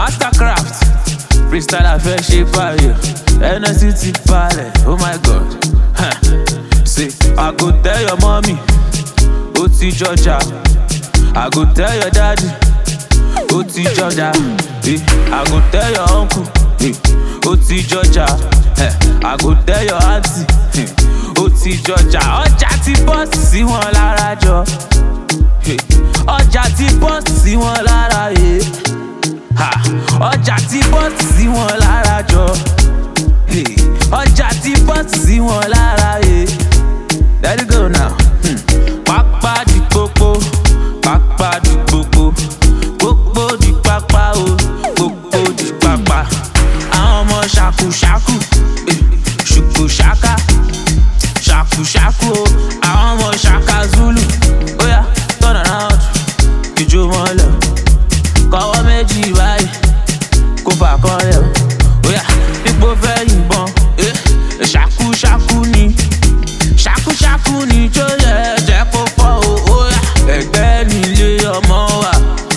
Mastercraft, freestyle affair ṣe parí. Energy ti balẹ̀, oh my god. Say, I go tell your mommy, ó ti jọjà. I go tell your daddy, ó ti jọjà. I go tell your uncle, ó ti jọjà. I go tell your auntie, ó ti jọjà. Ọjà ti bọ́ọ̀sì sí wọn lára jọ. Ọjà ti bọ́ọ̀sì sí wọn lára yé. Ọjà ti bọ́ọ̀sì sí wọn lára jọ. Ọjà ti bọ́ọ̀sì sí wọn lára yé. Let it go now. Pápá di pópó, pápá di pópó, pópó di pápá o, pópó di pápá. Àwọn ọmọ ṣàkúṣàkú, ṣùkúṣàká, ṣàkúṣàkú o. Àwọn ọmọ ṣàkà Zulu, ó yá turn around, ìjó mọ́lẹ̀. Kọ́wọ́ méjì báyìí, kó fà kọ́lẹ̀ o. Ó yá ipò fẹ́ yìnbọn, ṣàkúṣàkú ni. Ṣàkúṣàkú ni tó yẹ jẹ́ kó fọ́ o. Ó yá ẹgbẹ́ nílé ọmọ wa,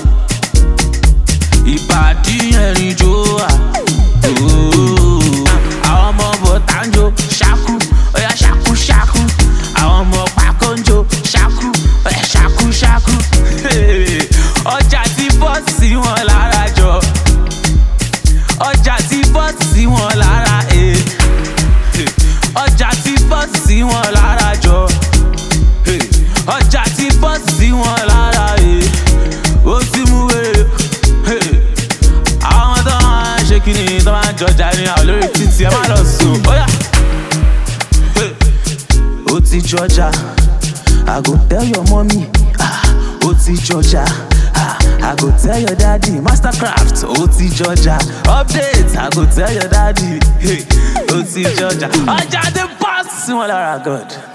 ìbàdí ẹ̀rìn jó wa. Àwọn ọmọ bọ̀tá ń jó ṣàkú, ó yá ṣàkúṣàkú. Àwọn ọmọ pàkó ń jó ṣàkú, ó yá ṣàkúṣàkú. Ọjà ti bọ́ọ̀sì sí wọn lára jọ. Ọjà ti bọ́ọ̀sì sí wọn lára ọjà ti bọ́ọ̀sì sí wọn lára jọ. Ọjà ti bọ́ọ̀sì sí wọn lára ó ti mú wèrè. Àwọn tó máa ń ṣe kíni tó máa ń jọjà ní àwọn lórí títì ẹ má lọ sùn. Ó ti jọjà, I go tell your mommy. Ó ti jọjà, I go tell your daddy. Mastercraft, ó ti jọjà. Update, I go tell your daddy. Ó ti jọjà. Ọjà ti bọ́ọ̀sì sí wọn lára God.